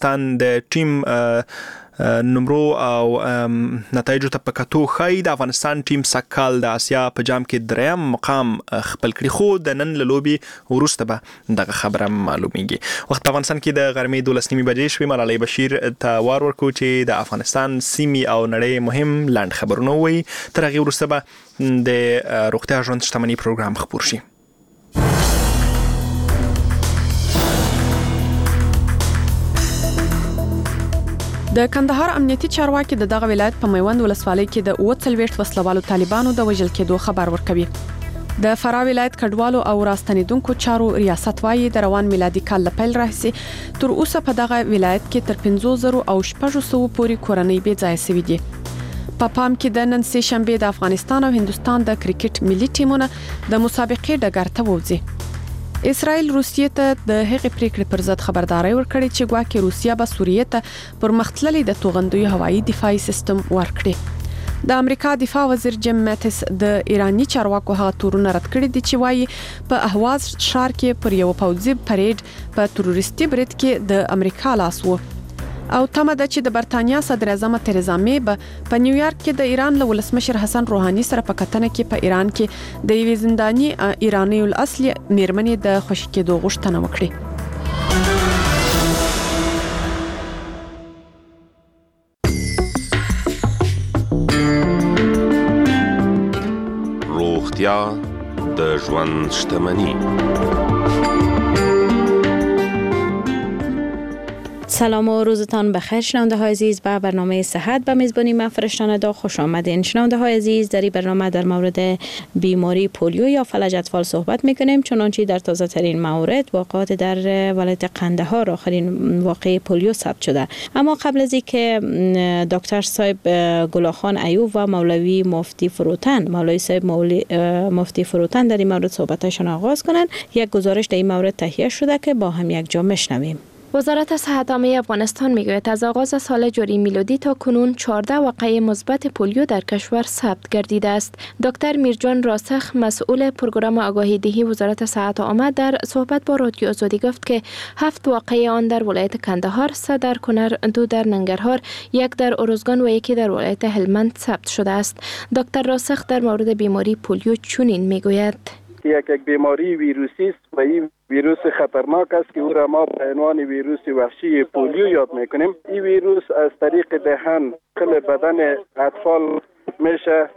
افغانستان د ټیم نمرو او نتایجو ته پکاتو خای د افغانستان ټیم سکهال د آسیا په جام کې دریم مقام خپل کړی، خو د نن له لوبي وروسته به دغه خبره معلومیږي. وخت په افغانستان کې د غرمې 12 بجې شوې. ملالۍ بشیر ته وار ورکو چې د افغانستان سیمې او نړۍ مهم لاند خبرونه وي. تر هغه وروسته به د روغتیا ژوند شتمنۍ پروګرام خبر شي. د کندهار امنیتي چارواکي دغه ولایت په میوند ولسوالۍ کې د 40 وسلوالو طالبانو د وژل کېدو خبر ورکوي. د فراه ولایت کډوالو او راستنیدونکو چارو ریاست وايي د روان میلادي کال له پیل راهیسې تر اوسه په دغه ولایت کې تر 50,000 او 600 پورې کورنۍ بې ځای شوې دي. په پام کې د نن سه شنبه د افغانستان او هندستان د کرکټ ملي ټیمونه د مسابقې ډګر ته وځي. اسرائیل روسیې ته د هغې پریکړې پر ضد خبرداري ورکړي چې ګواکې روسیا به سوریې ته پر مختللي د توغندیو هوایي دفاعي سیستم ورکړي. د امریکا دفاع وزیر جیم ماتیس د ایرانی چارواکو هغه تورونه رد کړي دي چې وایي په اهواز ښار کې پر یو پوځي پریډ په تروریستي برید کې د امریکا لاس وو او تمه ده چې د برتانیا صدر اعظم تریزا می په نیویارک کې د ایران له ولسمشر حسن روحاني سره په کتنه کې په ایران کې د یوې زنداني ایرانی الاصل میرمنې د خوشی کېدو غوښتنه وکړي. روغتیا د ژوند شتمنۍ. سلام و روزتان بخیر شنونده های عزیز. به برنامه صحت به میزبانی من فرشتان دا خوش آمدین. شنونده های عزیز، در این برنامه در مورد بیماری پولیو یا فلج اطفال صحبت میکنیم، چنانچه در تازه ترین مورد واقعات در ولایت قندهار آخرین واقع پولیو ثبت شده. اما قبل از اینکه دکتر صاحب گلاخان ایوب و مولوی مفتی فروتن در این مورد صحبتشان آغاز کنند، یک گزارش در این مورد تهیه شده که با هم یک جا میشنویم. وزارت صحت عامه افغانستان میگوید از آغاز سال جاری میلادی تا کنون 14 واقعه مثبت پولیو در کشور ثبت گردیده است. دکتر میرجان راسخ مسئول پروگرام آگاهی دهی وزارت صحت عامه در صحبت با رادیو آزادی گفت که 7 واقعه آن در ولایت کندهار، 3 در کنر، 2 در ننگرهار، 1 در ارزگان و 1 در ولایت هلمند ثبت شده است. دکتر راسخ در مورد بیماری پولیو چنین میگوید: یک بیماری ویروسی است و این ویروس خطرناک است که او را ما به عنوان ویروس وحشی پولیو یاد میکنیم. این ویروس از طریق دهن داخل بدن اطفال میشه.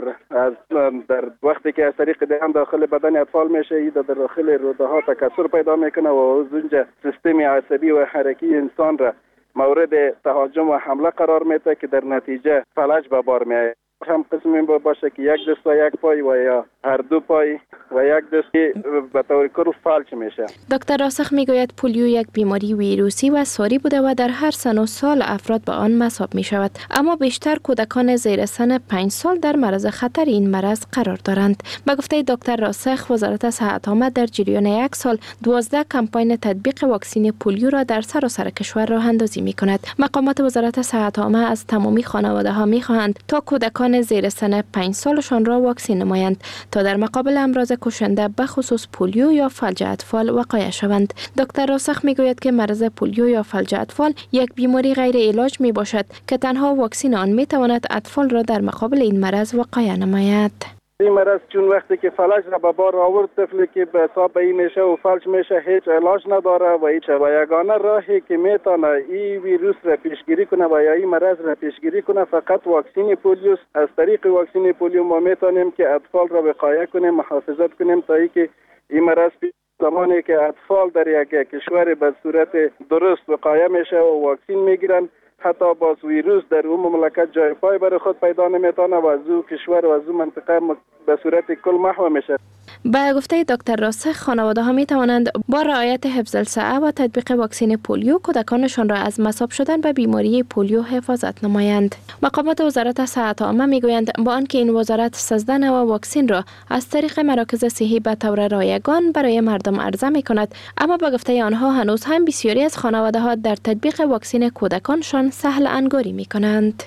در وقتی که از طریق دهن داخل بدن اطفال میشه، این در داخل روده ها تکثر پیدا میکنه و از اونجا سیستم عصبی و حرکی انسان را مورد تهاجم و حمله قرار میده که در نتیجه فلج به بار میآید. هم قسمی باشه که یک دست و یک پای و یا هر دو پای و یک دست به طور کل فلج میشه. دکتر راسخ میگوید پولیو یک بیماری ویروسی و ساری بوده و در هر سن و سال افراد به آن مصاب می شود، اما بیشتر کودکان زیر سن 5 سال در معرض خطر این مرض قرار دارند. به گفته دکتر راسخ، وزارت صحت عامه در جریان یک سال 12 کمپاین تطبیق واکسین پولیو را در سراسر کشور راه اندازی می کند. مقامات وزارت صحت عامه از تمامی خانواده ها می خواهند تا کودکان زیر سن 5 سالشان را واکسین نمایند تا در مقابل امراض کشنده به خصوص پولیو یا فلج اطفال وقایع شوند. دکتر راسخ میگوید که مرض پولیو یا فلج اطفال یک بیماری غیر علاج می باشد که تنها واکسین آن می تواند اطفال را در مقابل این مرض وقایع نماید. این مرض چون وقتی که فلج را به بار آورد، طفلی که به حساب این میشه و فلج میشه هیچ علاج نداره و هیچ و یگانه راهی که میتونه این ویروس را پیشگیری کنه و یا این مرض را پیشگیری کنه فقط واکسین پولیو. از طریق واکسین پولیو ما میتونیم که اطفال را وقایع کنیم، محافظت کنیم تا اینکه این مرض زمانی که اطفال در یک کشور به صورت درست وقایع میشه و واکسین میگیرن، حتی باز ویروس در اون مملکت جای پای برای خود پیدا نمیتونه و از اون کشور و از اون منطقه به صورت کل محو میشه. به گفته دکتر راسخ، خانواده ها می توانند با رعایت حفظ الصحه و تطبیق واکسین پولیو کودکانشان را از مصاب شدن به بیماری پولیو حفاظت نمایند. مقامات وزارت صحت عامه می گویند با آنکه این وزارت 13 نوع واکسین را از طریق مراکز صحی به طور رایگان برای مردم عرضه می کند، اما به گفته آنها هنوز هم بسیاری از خانواده ها در تطبیق واکسین کودکانشان سهل انگاری می کنند.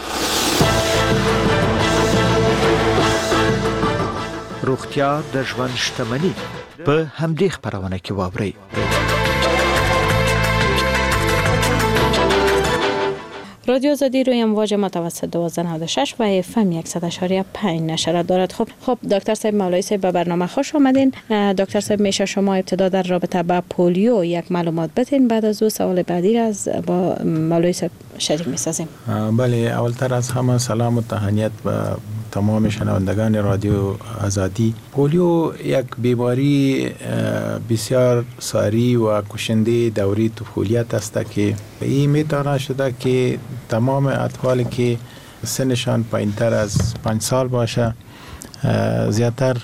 روغتیا د ژوند شتمنۍ په همدې خبرونه کې واورئ. رادیو آزادی روی امواج متوسط 1296 و FM 100.5 نشر دارد. خب دکتر صاحب، مولوی صاحب، به برنامه خوش آمدین. دکتر صاحب، میشه شما ابتدا در رابطه با پولیو یک معلومات بتین، بعد از او سوال بعدی از با مولوی صاحب شریک می‌سازیم. بله، اولتر از همه سلام و تهنیت به تمام شنوندگان رادیو آزادی. پولیو یک بیماری بسیار ساری و کشنده دوره طفولیت است که این میتونه شده که تمام اطفالی که سنشان پایینتر از 5 سال باشه زیادتر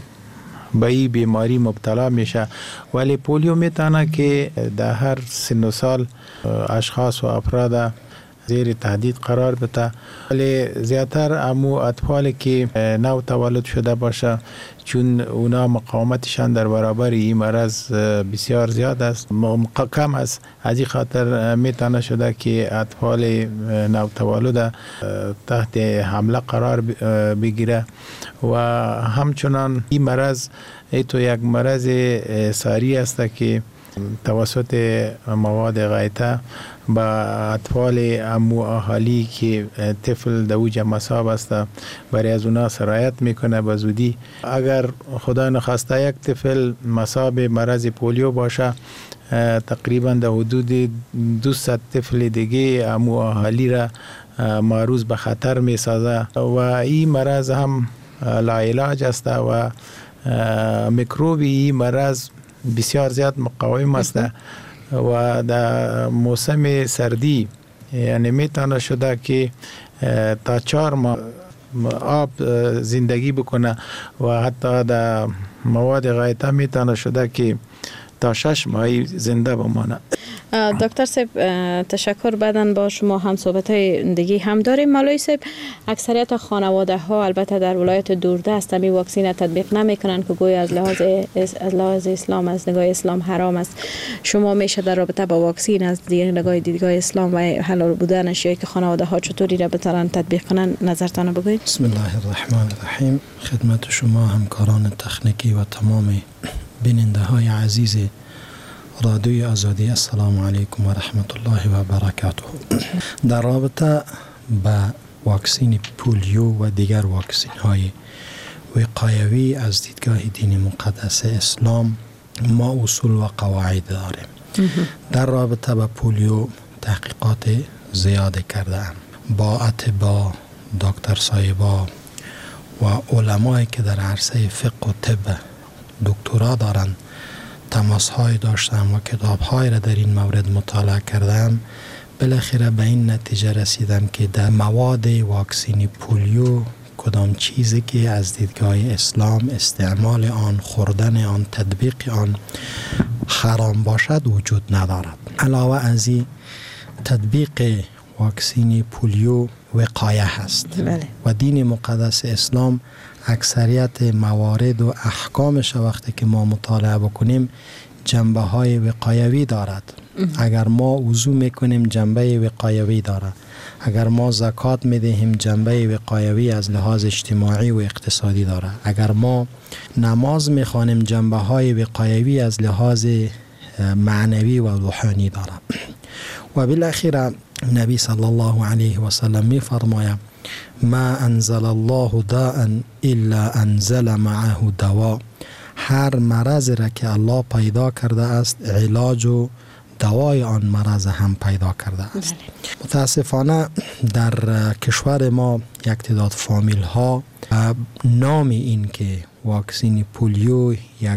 به این بیماری مبتلا میشه، ولی پولیو میتونه که در هر سن و سال اشخاص و افراد زیر تهدید قرار بده، ولی زیادتر امو اطفالی که نو تولد شده باشه چون اونا مقاومتشان در برابر این مرض بسیار زیاد است، کم است، از این خاطر میتونه شده که اطفال نو تولد تحت حمله قرار بگیره و همچنان این مرض ایتو یک مرض ساری است که توسط مواد غایطه با اطفال امو اهالی که طفل در اوج مصاب است برای از اونا سرایت میکنه به زودی. اگر خدا نخواسته یک طفل مصاب مرض پولیو باشه، تقریبا در حدود 200 طفل دیگه امو اهالی را معرض به خطر میسازه و این مرض هم لاعلاج است و میکروبی این مرض بسیار زیاد مقاوم است و در موسم سردی یعنی میتونه شده که تا 4 ماه آب زندگی بکنه و حتی در مواد غایطه میتونه شده که تا 6 ماه زنده بمانه. دکتر صاحب تشکر. بعداً با شما هم صحبت‌های دیگه هم داریم. مولوی صاحب، اکثریت خانواده ها البته در ولایت دوردست می واکسن تطبیق نمیکنن که گویا از لحاظ اسلام، از نگاه اسلام حرام است. شما میشه در رابطه با واکسن از دیدگاه اسلام و حلال بودنش یا که خانواده ها چطوری را بتونن تطبیق کنن نظرتان بگویید؟ بسم الله الرحمن الرحیم. خدمت شما همکاران تکنیکی و تمام بیننده های عزیز رادیوی آزادی، السلام علیکم و رحمت الله و برکاته. در رابطه با واکسین پولیو و دیگر واکسین های وقایوی از دیدگاه دین مقدس اسلام ما اصول و قواعد داریم. در رابطه با پولیو تحقیقات زیاد کردم با اتباع، دکتر صاحبا و علمایی که در عرصه فقه و طب دکترا دارند تماس های داشتم و کتاب های را در این مورد مطالعه کردم. بالاخره به این نتیجه رسیدم که در مواد واکسین پولیو کدام چیزی که از دیدگاه اسلام استعمال آن، خوردن آن، تطبیق آن حرام باشد وجود ندارد. علاوه از این تطبیق واکسین پولیو وقایه هست و دین مقدس اسلام اکثریت موارد و احکامش وقتی که ما مطالعه بکنیم جنبه های وقایوی دارد. اگر ما وضو میکنیم جنبه وقایوی دارد، اگر ما زکات میدهیم جنبه وقایوی از لحاظ اجتماعی و اقتصادی دارد، اگر ما نماز میخوانیم جنبه های وقایوی از لحاظ معنوی و روحانی دارد. و بالاخره نبی صلی الله علیه و سلم میفرماید ما انزل الله داء الا انزل معه دواء. هر مرض را که الله پیدا کرده است علاج و دوای آن مرض هم پیدا کرده است. متاسفانه در کشور ما یک تعداد فامیل ها نام این که واکسین پولیو یک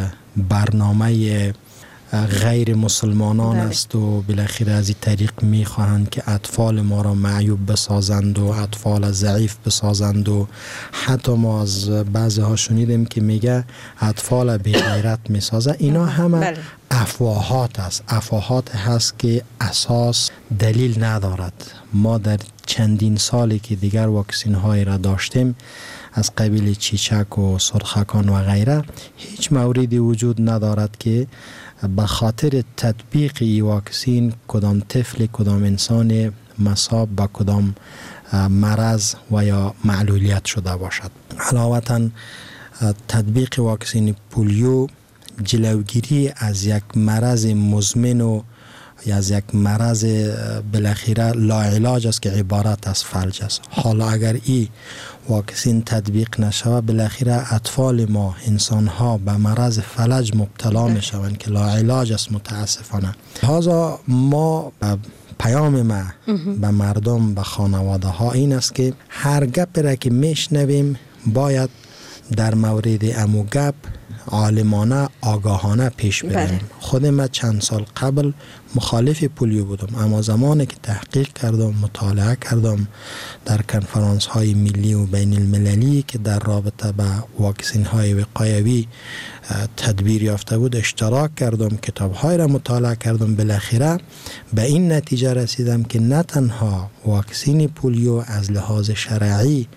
برنامه غیر مسلمانان است و بالاخره از این طریق میخواهند که اطفال ما را معیوب بسازند و اطفال ضعیف بسازند و حتی ما از بعضی ها شنیدیم که میگه اطفال بی غیرت میسازه. اینا همه افواهات است، افواهات هست که اساس دلیل ندارد. ما در چندین سالی که دیگر واکسین های را داشتیم از قبیل چیچک و سرخکان و غیره هیچ موردی وجود ندارد که به خاطر تطبیق ای واکسین کدام طفل، کدام انسان مصاب با کدام مرض و یا معلولیت شده باشد. علاوه تطبیق واکسین پولیو جلوگیری از یک مرض مزمن و یا از یک مرض بالاخره لاعلاج است که عبارت از فلج است. حالا اگر این واکسین تطبیق نشود بالاخره اطفال ما، انسان ها به مرض فلج مبتلا می شوند که لاعلاج است متاسفانه. لذا ما پیام ما به مردم، به خانواده ها این است که هر گپ را که میشنویم باید در مورد امو گپ عالمانه آگاهانه پیش بریم. خود من چند سال قبل مخالف پولیو بودم، اما زمانی که تحقیق کردم، مطالعه کردم در کنفرانس های ملی و بین المللی که در رابطه با واکسین های وقایوی تدبیر یافته بود اشتراک کردم، کتاب های را مطالعه کردم، بالاخره به این نتیجه رسیدم که نه تنها واکسین پولیو از لحاظ شرعی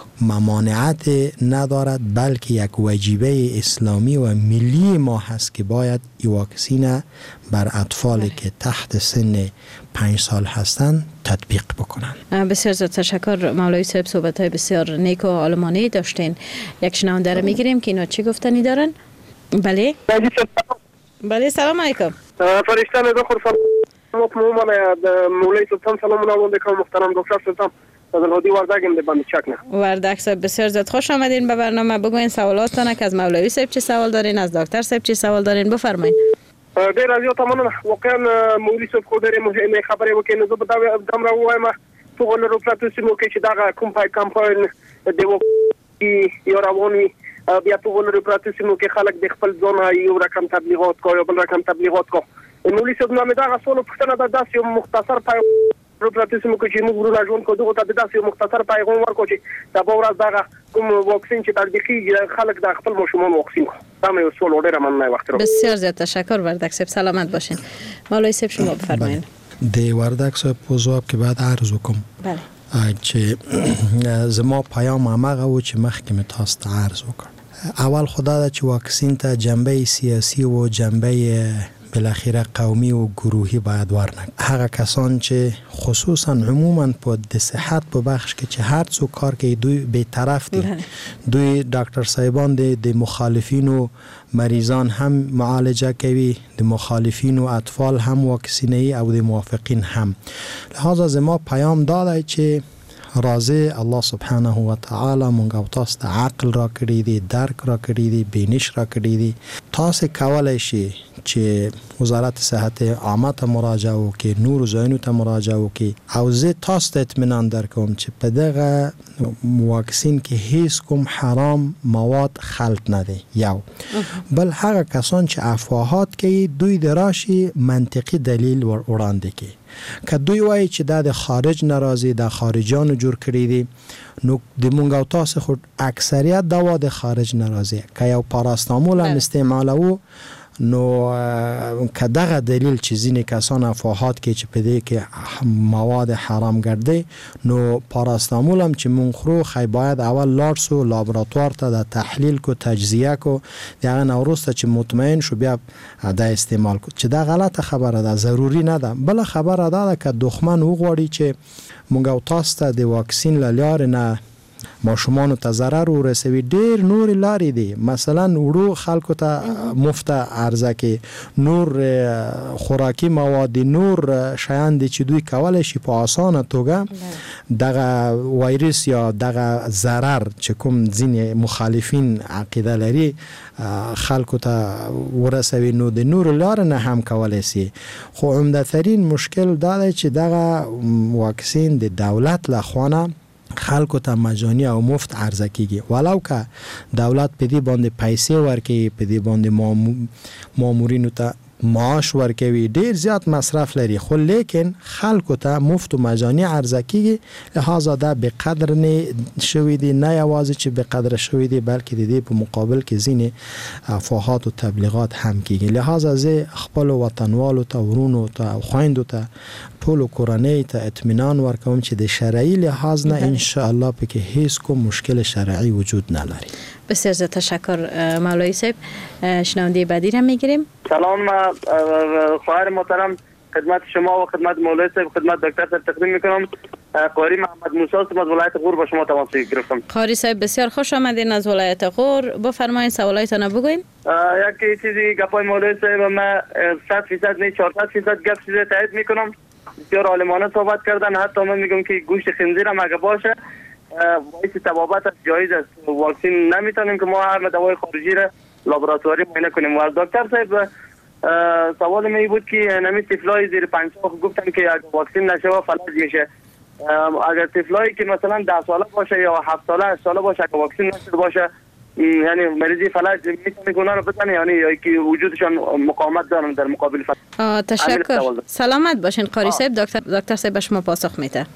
ممانعت ندارد، بلکه یک واجبه اسلامی و ملی ما هست که باید این واکسین بر اطفالی که تحت سن 5 سال هستند تطبیق بکنن. بسیار زیاد تشکر مولوی صاحب، صحبت های بسیار نیک و عالمانه داشتین. یک شنونده را میگیریم که اینا چی گفتنی دارن؟ بله بله سلام علیکم. فرشتان دکتر سلام مولوی صاحب سلام علیکم محترم دکتر صاحب الهادی وردگم ده بند چکنه. وردگ صاحب بسیار زیاد خوش آمدین به برنامه. بگوین سوالاتتان که از مولوی صاحب چه سوال دارین، از دکتر صاحب چه سوال دارین، بفرمایید. ډیر زیات مننه. واقعا مولوی صاحب خو ډېرې مهمه خبرې وکړې. نو زه به دا وایم ټول روپراتوسمو کې چې دا کوم پای کمپاین د وکی یو رواني بیا ټول روپراتوسمو کې خلک د خپل ځان یو رقم تبلیغات کوي او بل رقم تبلیغات کوي. مولوی صاحب نامه دا غوښتنه پوښتنه ده داسې یو مختصر پای روپراتوسمو کې چې موږ ورو ژوند کوو دغه ته داسې یو مختصر پیغام ورکړو چې دا به ورځ دغه کوم واکسین چې تطبیقي خلک د خپل ماشومان واکسین کوي. دا مې سوال ډېر مننه وخت رو. بسیار زیاد تشکر وردگ صاحب، سلامت باشین. مولوی صاحب شما بفرمایید. د وردگ صاحب جواب کې بعد عرض وکم. بله. چې زما پیام هغه و چې مخکې مې تاسو ته عرض وکړ. اول خدا دا چې واکسین ته جنبه سیاسی و جنبه بالاخره قومی و گروهی باید ورنک. هغه کسان چې خصوصا عموما په د صحت په بخش کې چې هر څو کار کوي دوی به طرف دي. دوی ډاکټر صاحبان د مخالفین و مریضان هم معالجه کوي، د مخالفین و اطفال هم واکسینی او د موافقین هم. لحاظا زما پیام داده چې راضی الله سبحانه و تعالی مونږ او تاسو ته عقل را کړی دی، درک را کړی دی، بینش را کړی دی. تاسو کولای شئ چې وزارت صحت عامه ته مراجعه وکړئ، نور ځایونو ته مراجعه وکړئ او زه تاسو ته اطمینان درکوم چې په دغه واکسین کې هیڅ کوم حرام مواد خلط نه دی. یو بل هغه کسان چې افواهات کوي دوی دراشي منطقي دلیل وړاندې کوي. که دوی وایي چې دا د خارج ناراضي د خارجانو جوړ کړی دي، نو د مونږ او تاسو خو اکثریت دوا د خارج ناراضي. که یو پاراستامول هم استعمالو نو که دغه دلیل چې ځینې کسان افواهات کې چې په دې کې مواد حرام ګرځي، نو پاراستامول هم چې مونږ خورو خی باید اول لاړ سو لابراتوار ته د تحلیل کو تجزیه کو دغه نورسته چې مطمئن شو بیا د استعمال کو. چې دا غلطه خبره ده، ضروری نه ده. بل خبره ده که دښمن وغواړي چې مونږ او تاسو ته د واکسین لارې نه ماشومان ته ضرر ورسوي، ډیر نور لارې دي. مثلا وړو خلکو ته مفت عرضه کې نور خوراکي مواد، نور شیان دي چې دوی کولای شي په اسانه توګه دغه وایرس یا دغه ضرر چې کوم ځینې مخالفین عقیده لري خلکو ته ورسوي، نو د نور لار نه هم کولای شي. خو عمده ترین مشکل دا دی چې دغه واکسین د دولت لخوا خلکو ته مجانی او مفت عرضه کیږي، ولو که دولت په دې باندې پیسې ورکوي، په دې باندې مامورینو ته معاش ورکوي، ډیر زیات مصرف لري، خو لیکن خلکو ته مفت و مجانی عرضه کیږي. لہذا دا به قدر نه شوی دی، نه یوازې چې به قدر شوی دی بلکې د دې په مقابل کې ځینې افواهات او تبلیغات هم کیږي. لہذا زه خپل وطنوالو ته، ورونو ته او خويندو ته، ټول کورنۍ ته اطمینان ورکوم چې د شرعي لحاظ نه ان شاء الله پکې هیڅ کوم مشکل شرعي وجود نه لري. بسیار زیاد تشکر مولوی صاحب. شنونده بعدی را میگیریم. سلام خواهر محترم خدمت شما و خدمت مولوی صاحب خدمت دکتر صاحب تقدیم میکنم. قاری محمد موسی هستم از ولایت غور با شما تماس گرفتم. قاری صاحب بسیار خوش آمدین از ولایت غور. بفرمایید سوالایتان بگوین. یک چیزی گپای مولوی صاحب من 100% نه 400% گپ چیزی تایید میکنم. بسیار عالمانه صحبت کردن. حتی من میگم که گوشت خنزیر هم اگه باشه باعث تبابت جایز است. واکسین نمیتونیم که ما هر دوای خارجی را لابراتواری معاینه کنیم. و دکتر صاحب سوال می بود که نمی طفلای زیر 5 سال گفتن که اگه واکسین نشه فلج میشه. اگر طفلایی که مثلا 10 ساله باشه یا 7 ساله 8 ساله باشه که واکسین نشده باشه یعنی مریضی فلج میتونه گونه رو بزنه یعنی یا که وجودشان مقاومت دارن در مقابل فلج. تشکر. سلامت باشین قاری صاحب. دکتر صاحب شما پاسخ میده.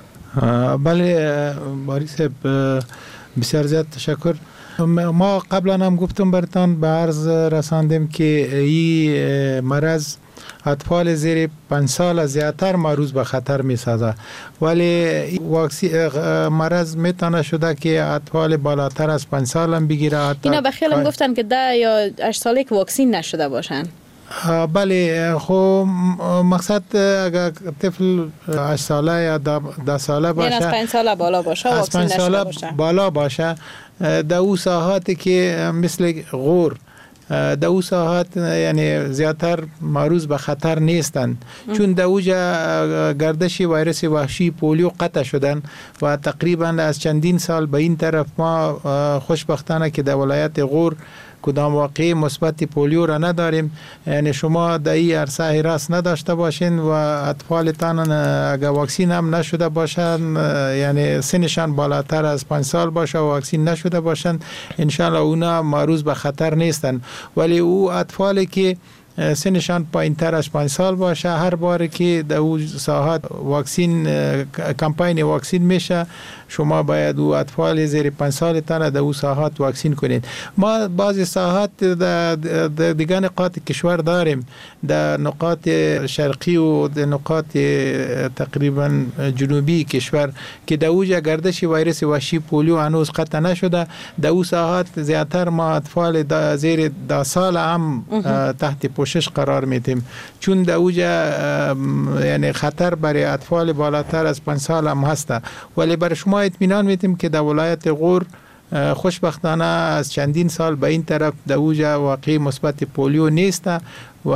بله باری صاحب بسیار زیاد تشکر. ما قبلا هم گفتم برتان به عرض رساندیم که این مرض اطفال زیر 5 سال زیادتر معرض به خطر می سازه، ولی مرض میتونه شده که اطفال بالاتر از 5 سال هم بگیره. اینا به خیالم گفتن که 10 یا 8 ساله که واکسین نشده باشن. بله خب مقصد اگر طفل 8 ساله یا 10 ساله باشه یعنی از 5 ساله بالا باشه واکسین نشده باشه بالا باشه در او ساحاتی که مثل غور در او ساحات یعنی زیادتر معرض به خطر نیستند چون در اوجا گردش ویروس وحشی پولیو قطع شدن و تقریبا از چندین سال به این طرف ما خوشبختانه که در ولایت غور کدام واقعی مثبت پولیو را نداریم. یعنی شما در این عرصه راست نداشته باشین و اطفالتان اگر واکسین هم نشده باشن یعنی سنشان بالاتر از 5 سال باشه و واکسین نشده باشن انشالله اونا معرض به خطر نیستن. ولی او اطفالی که سنشان پایین تر از 5 سال باشه هر بار که در او ساحات واکسین کمپاین واکسین میشه شما باید او اطفال زیر 5 سال تن در او ساحات واکسین کنید. ما بعضی ساحات در دیگر نقاط کشور داریم در نقاط شرقی و در نقاط تقریبا جنوبی کشور که در اوجا گردش ویروس وحشی پولیو هنوز قطع نشده. در او ساحات زیادتر ما اطفال زیر 10 سال هم تحت پوشش قرار میدیم چون در اوجا یعنی خطر برای اطفال بالاتر از 5 سال هم هسته. ولی برای شما اطمینان میدیم که در ولایت غور خوشبختانه از چندین سال به این طرف در اوجا واقعی مثبت پولیو نیست و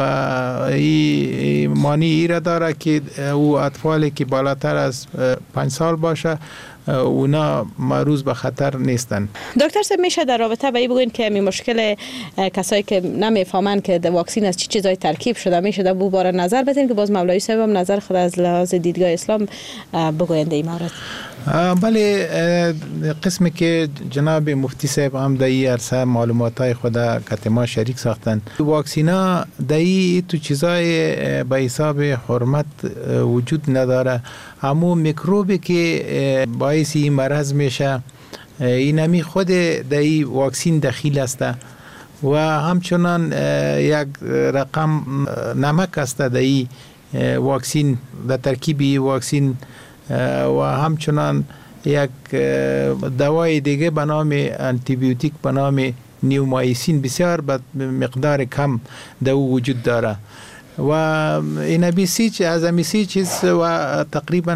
این معنی را داره که او اطفالی که بالاتر از 5 سال باشه اونا معرض به خطر نیستن. دکتر صاحب میشه در رابطه با این بگوین که می مشکل کسایی که نمیفهمن که در واکسین از چه چیزای ترکیب شده میشه در بو باره نظر بدین که باز مولوی صاحب هم نظر خود از لحاظ دیدگاه اسلام بگوین در این مورد. بله قسمی که جناب مفتی صاحب هم در این عرصه معلوماتای خود کتما شریک ساختن واکسینا در این تو چیزای به حساب حرمت وجود نداره. همون میکروبی که باعث این مرض میشه اینمی خود در این واکسین دخیل است و همچنان یک رقم نمک است در این واکسین در ترکیب واکسین و همچنان یک دوای دیگه به نام آنتی بیوتیک به نام نیومایسین بسیار به مقدار کم در وجود داره و این از امیسی چیز و تقریبا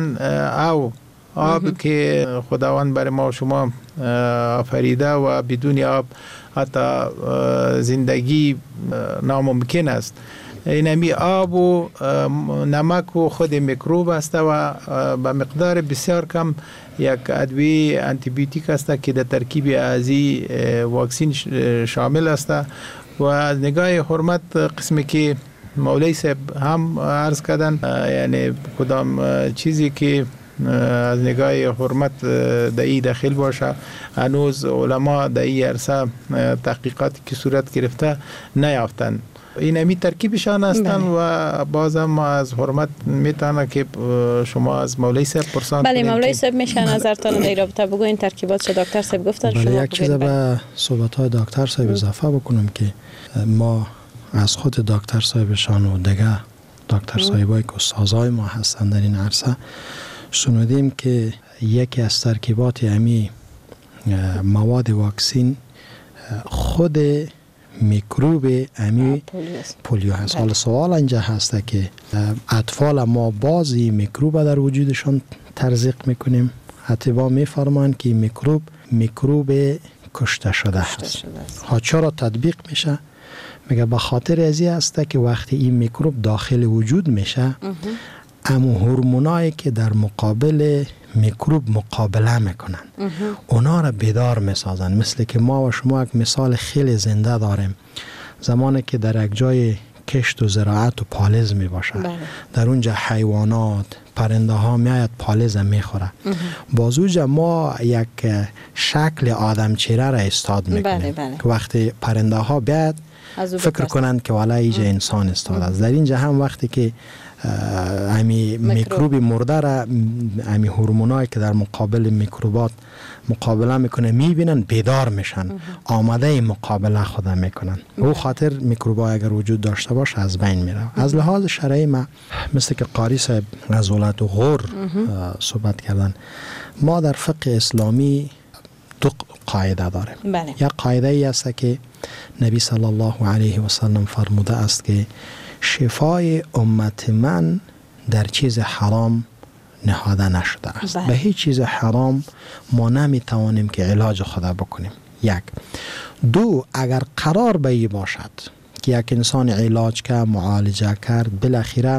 آب که خداوند برای ما و شما آفریده و بدون آب حتی زندگی ناممکن است. اینمی آب و نمک و خود میکروب است و به مقدار بسیار کم یک ادویه آنتی بیوتیک است که در ترکیب ازی واکسین شامل است و از نگاه حرمت قسمی که مولوی صاحب هم عرض کردن یعنی کدام چیزی که از نگاه حرمت در این داخل باشه هنوز علما در این عرصه تحقیقاتی که صورت گرفته نیافتند. این همی ترکیبشان هستن و بازم ما از حرمت میتونه که شما از مولوی صاحب پرسان بله مولوی صاحب میشه نظرتان در رابطه بگو این ترکیبات چه دکتر صاحب گفتن شما یک چیز به صحبت های دکتر صاحب اضافه بکنم که ما از خود دکتر صاحبشان و دیگه دکتر صاحبایی که استادای ما هستند در این عرصه شنودیم که یکی از ترکیبات همی مواد واکسین خود میکروب امی پولیو هست. حالا سوال اینجا هست که اطفال ما بازی میکروب در وجودشان تزریق میکنیم. حتیبا میفرمایند که میکروب کشته شده هست. ها چرا تطبیق میشه؟ میگه به خاطر ازی هست که وقتی این میکروب داخل وجود میشه امو هورمونایی که در مقابل میکروب مقابله میکنن اونا را بیدار میسازن. مثل که ما و شما یک مثال خیلی زنده داریم. زمانی که در یک جای کشت و زراعت و پالز می باشه در اونجا حیوانات پرنده ها میاید پالز میخوره. بازوجا ما یک شکل آدم چهره را استاد میکنیم که وقتی پرنده ها بیاید فکر کنند که والا اینجا انسان استاد است. در اینجا هم وقتی که امی میکروب مرده را امی هورمونایی که در مقابل میکروبات مقابله میکنه میبینن بیدار میشن آماده مقابله خود میکنن. او خاطر میکروبا اگر وجود داشته باشه از بین میره. از لحاظ شرعی ما مثل که قاری صاحب از ولایت غور صحبت کردن، ما در فقه اسلامی دو قاعده داریم. یک قاعده ای است که نبی صلی الله علیه و سلم فرموده است که شفای امت من در چیز حرام نهاده نشده است. به هیچ چیز حرام ما نمیتوانیم که علاج خدا بکنیم. یک. دو، اگر قرار به این باشد که یک انسان علاج کرد معالجه کرد بالاخره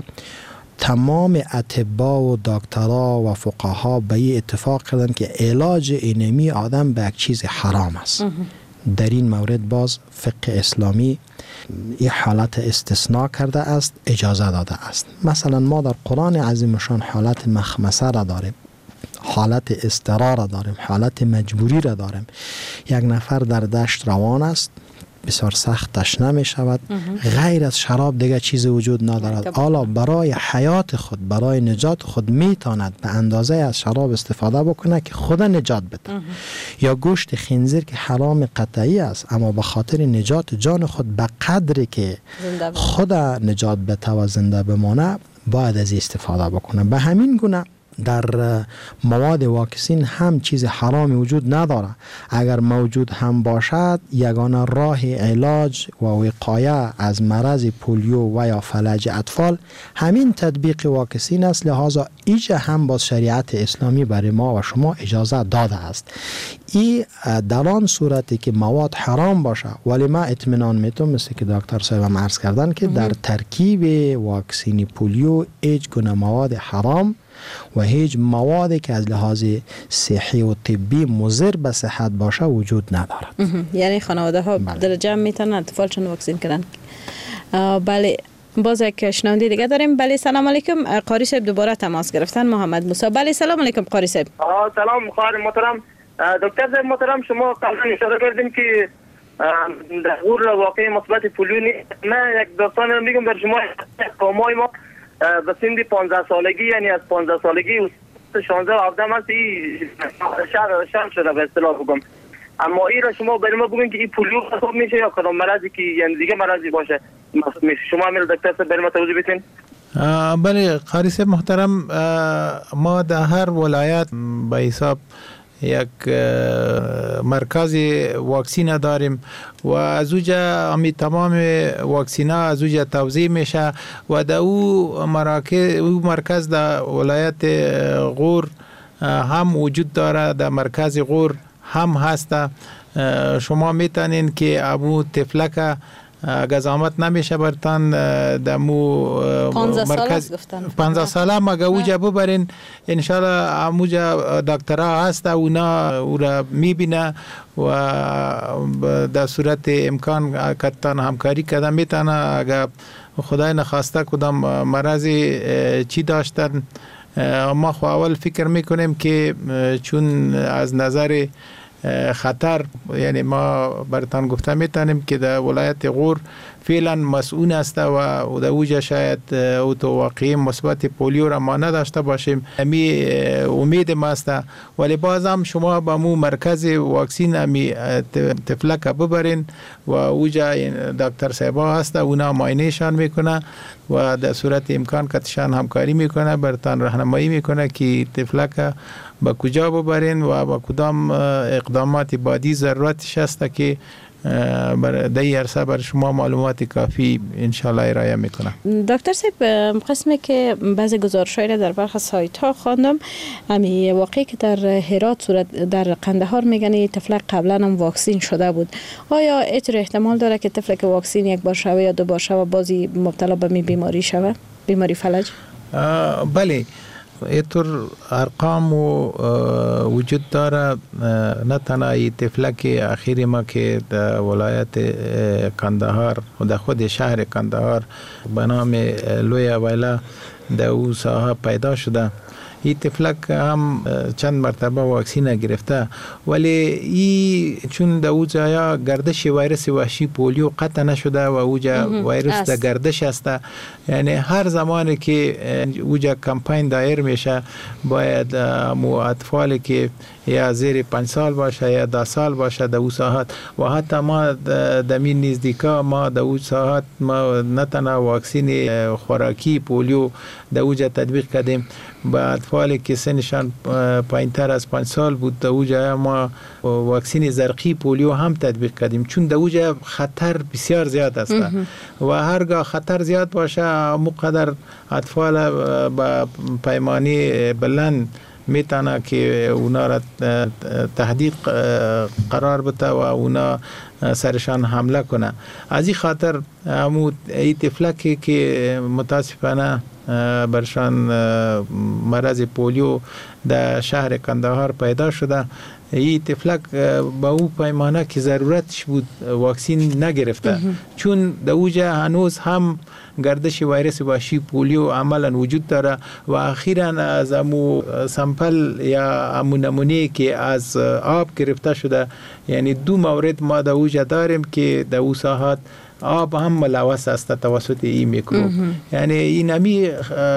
تمام اطباء و دکترها و فقها به این اتفاق کردن که علاج اینمی آدم به یک چیز حرام است. در این مورد باز فقه اسلامی این حالت استثناء کرده است، اجازه داده است. مثلا ما در قرآن عظیمشان حالت مخمسه را داریم، حالت اضطرار را داریم، حالت مجبوری را داریم. یک نفر در دشت روان است، بسیار سخت تشنه می شود، غیر از شراب دیگه چیز وجود ندارد. حالا برای حیات خود، برای نجات خود میتواند به اندازه از شراب استفاده بکنه که خود نجات بده. یا گوشت خنزیر که حرام قطعی است اما به خاطر نجات جان خود به قدری که خود نجات بده و زنده بمانه باید از استفاده بکنه. به همین گونه در مواد واکسین هم چیز حرامی وجود نداره. اگر موجود هم باشد یگانه راه علاج و وقایه از مرض پولیو و یا فلج اطفال همین تطبیق واکسین است. لحاظا ایجا هم با شریعت اسلامی برای ما و شما اجازه داده است. این در آن صورتی که مواد حرام باشه، ولی ما اطمینان میتونم مثل که دکتر صاحب عرض کردن که در ترکیب واکسین پولیو هیچ گونه مواد حرام و هیچ موادی که از لحاظ صحی و طبی مضر به صحت باشه وجود ندارد. یعنی خانواده ها در جمع میتونن اطفالشون واکسین کنن. بله، باز یک شنونده دیگه داریم. بله، سلام علیکم. قاری صاحب دوباره تماس گرفتن. محمد موسی. بله، سلام علیکم قاری صاحب. سلام خواهر محترم. دکتر صاحب محترم، شما قبلا اشاره کردین که در غور واقع مثبت پولیو نیست. من یک داستان میگم بر شما. قومای ما به سن 15 سالگی، یعنی از 15 سالگی 16 و 17 است شرم شده به اصطلاح بگم. اما این را شما برای ما بگین که این پولیو حساب میشه یا کدام مرضی که یعنی دیگه مرضی باشه شما میل دکتر صاحب برای ما توضیح بدین. بله قاری صاحب محترم، ما در هر ولایت به حساب یک مرکز واکسین داریم و از اوجا همی تمام واکسین ها از اوجا توزیع میشه و در او مرکز در ولایت غور هم وجود داره. در مرکز غور هم هست. شما میتونین که ابو تفلک اگر زحمت نمیشه برتان دمو 15 ساله مگه اوجا ببرین انشالله اموجا دکترها هست اونا او را میبینه و در صورت امکان کتان همکاری کردن میتونه. اگر خدای نخواسته کدام مرضی چی داشتن ما خو اول فکر میکنیم که چون از نظر خطر، یعنی ما برتان گفته میتونیم که در ولایت غور فعلا مسئول است و در اوجا شاید او تو واقعی مثبت پولیو را ما نداشته باشیم. امی امید ما است، ولی بازم شما با مو مرکز واکسین امی تفلک ببرین و اوجا دکتر صاحبا هست اونا معاینهشان میکنه و در صورت امکان کتشان همکاری میکنه، برتان راهنمایی میکنه که تفلک با کجا ببرین و با کدام اقدامات بعدی ضرورتش است که در این عرصه بر شما معلومات کافی انشالله ارائه میکنم. دکتر صاحب، قسمی که بعضی گزارش‌های را در برخی از سایت‌ها خواندم، همین واقعی که در هرات صورت در قندهار میگن طفل قبلا هم واکسین شده بود. آیا اینطور احتمال داره که طفل که واکسین یک بار شوه یا 2 بار شوه بازی مبتلا به می بیماری شوه، بیماری فلج؟ بله، اینطور ارقام وجود داره. نه تنها این طفل که اخیری ما که در ولایت کندهار و در خود شهر کندهار به نام لوی ویلا در او ساحه پیدا شده، این طفلک هم چند مرتبه واکسین گرفته، ولی این چون در او جایا گردش ویروس وحشی پولیو قطع نشده و اوجا ویروس در گردش است، یعنی هر زمانی که اوجا کمپین دایر میشه باید اطفالی که یا زیر 5 سال باشه یا 10 سال باشه در او ساحت و حتی ما در می نزدیکا ما در او ساحت ما نه تنها واکسین خوراکی پولیو در اوجا تطبیق کردیم، با اطفالی که سنشان پایینتر از 5 سال بود در اوجا ما واکسین زرقی پولیو هم تطبیق کردیم، چون در اوجا خطر بسیار زیاد است و هرگاه خطر زیاد باشه مقدر اطفال با پیمانی بلند میتونه که اونا را تهدید قرار بده و اونا سرشان حمله کنه. از این خاطر همون این طفلکی که متاسفانه برشان مرض پولیو در شهر کندهار پیدا شده، این طفلک با او پیمانه که ضرورتش بود واکسین نگرفته، چون در اوجا هنوز هم گردش ویروس وحشی پولیو عملا وجود داره و اخیراً از امو سامپل یا امو نمونه که از آب گرفته شده، یعنی 2 مورد ما در اوجا داریم که در او ساحات آب هم ملوث است توسط این میکروب، یعنی این همی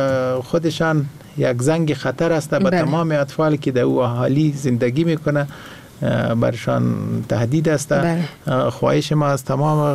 خودشان یک زنگ خطر است به تمام اطفالی که در او اهالی زندگی میکنه، برشان تهدید است. خواهش ما از تمام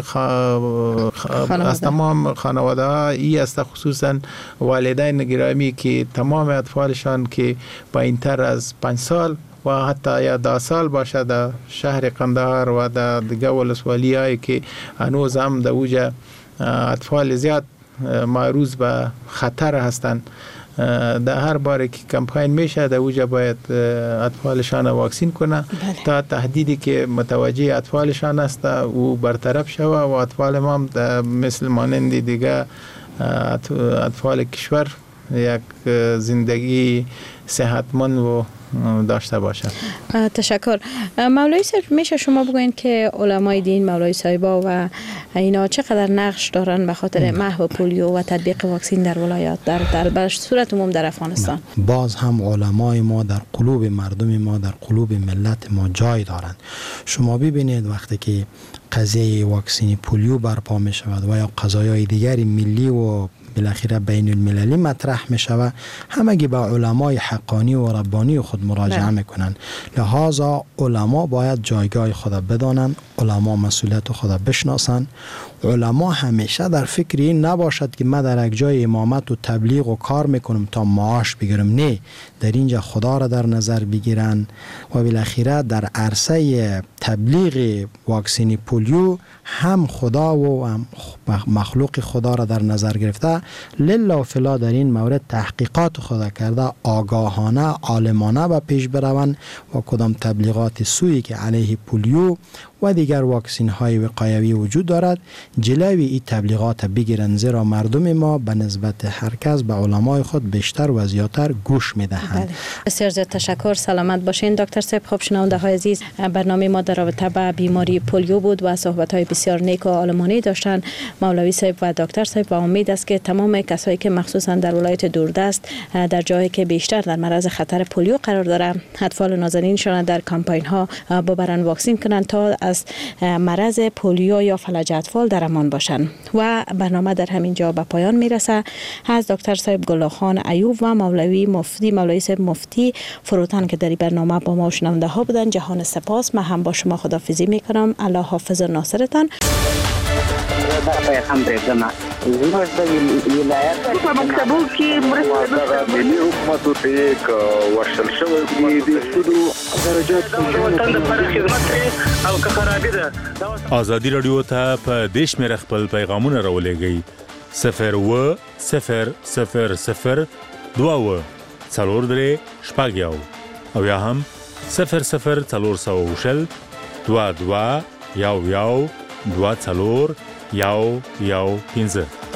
خانواده ها ای است، خصوصا والدین گرامی که تمام اطفالشان که پایینتر از 5 سال و حتی یا 10 سال باشه در شهر قندهار و در دیگه ولسوالی هایی که هنوز هم در اوجا اطفال زیاد معروض به خطر هستند، در هر باره که کمپین میشه در اوجا باید اطفالشان واکسین کنه تا تهدیدی که متوجه اطفالشان است او برطرف شوه و اطفال ما مثل مانند دیگه اطفال کشور یک زندگی صحتمند و داشته باشه. تشکر. مولوی صاحب، میشه شما بگوین که علمای دین، مولوی صاحبا و اینا چقدر نقش دارن به خاطر محو پولیو و تطبیق واکسین در ولایات در صورت عموم در افغانستان؟ باز هم علمای ما در قلوب مردم ما، در قلوب ملت ما جای دارند. شما ببینید وقتی که قضیه واکسین پولیو برپا می شود و یا قضایای دیگری ملی و بالاخره بین المللی مطرح می شود، همگی به علمای حقانی و ربانی خود مراجعه میکنن. لذا علما باید جایگاه خود بدانند، علما مسئولیت خود بشناسند. علما همیشه در فکر این نباشد که من در یک جای امامت و تبلیغ و کار میکنم تا معاش بگیرم، نه، در اینجا خدا را در نظر بگیرن و بالاخره در عرصه تبلیغ واکسین پولیو هم خدا و هم مخلوق خدا را در نظر گرفته لله و فلا در این مورد تحقیقات خدا کرده، آگاهانه عالمانه به پیش بروند و کدام تبلیغات سویی که علیه پولیو و دیگر واکسین های وقایوی وجود دارد جلوی این تبلیغات بگیرن، زیرا مردم ما به نسبت هر کس به علمای خود بیشتر و زیادتر گوش میدهند. بسیار زیاد تشکر. سلامت باشین دکتر صاحب. خب شنونده های عزیز، برنامه ما در رابطه با بیماری پولیو بود و صحبت های بسیار نیک و عالمانه داشتن مولوی صاحب و دکتر صاحب و امید است که تمام کسایی که مخصوصا در ولایت دوردست در جایی که بیشتر در معرض خطر پولیو قرار داره اطفال نازنینشان در کمپین ها ببرن واکسین کنن تا از مرض پولیو یا فلج اطفال در امان باشن. و برنامه در همین جا به پایان میرسه. از دکتر صاحب گلخان ایوب و مولوی صاحب مفتی فروتن که در این برنامه با ما شنونده ها بودن، جهان سپاس. من هم با شما خداحافظی میکنم. الله حافظ و ناصرتان. دا پیغام پرېږدم زموږ د ولایت په مکتبو کې مرسته ملي حکومت ته یک ورشل شوی د سودو درجات وطن لپاره خدمت کوي او که خرابې ده. ازادي رادیو ته په دې شمېره خپل پیغامونه راولېږئ 02000 2 4 شپږ او یا هم 00400 22 11 24 15.